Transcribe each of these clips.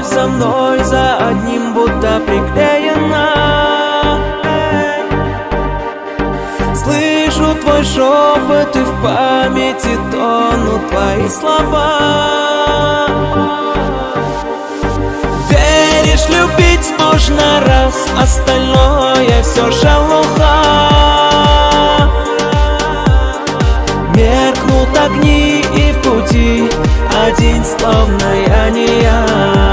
мной за одним будто приклеена. Слышу твой шепот, и в памяти тонут твои слова. Веришь, любить можно раз, остальное все шелуха. Меркнут огни и в пути один, словно я не я.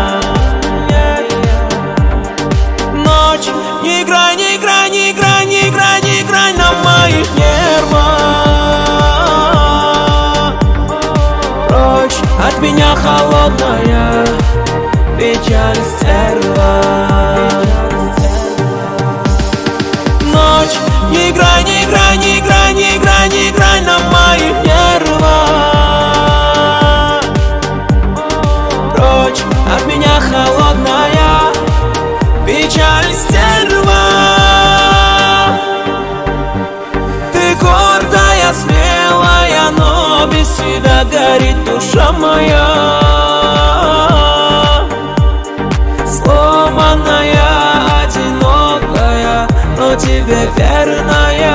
Ночь, не играй, не играй, не играй, не играй, не играй на моих нервах. Прочь от меня холодная печаль стерва. Ночь, не играй, не играй, не играй, не играй, не играй на моих нервах. Прочь от меня холодная печаль стерва. Ты гордая, смелая, но без тебя горит душа моя. Сломанная, одинокая, но тебе верная.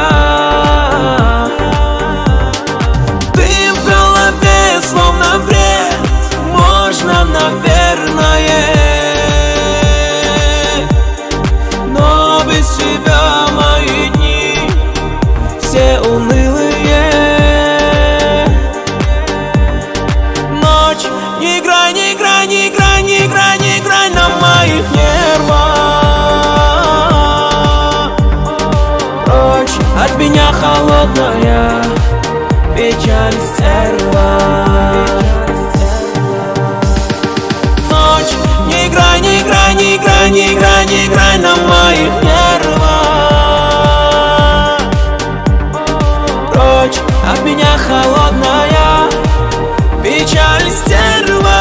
Ты в голове, словно бред, можно, наверное, но без тебя мои дни все унылые. Ночь, не играй, не играй, не играй, не играй, не играй на моих нервах. Прочь от меня холодная печаль стерва. Ночь, не играй, не играй, не играй, не играй, не играй на моих нервах. Прочь от меня холодная печаль стерва.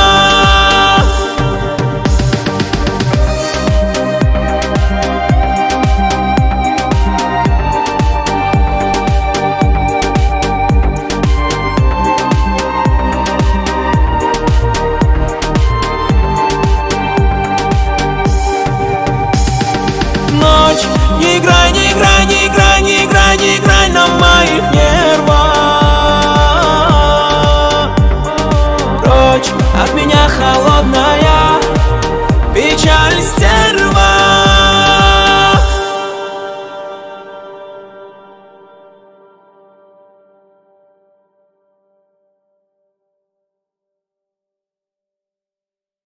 Ночь, не играй, не играй, не играй, не играй, не играй на моих нервах. Прочь от меня холодная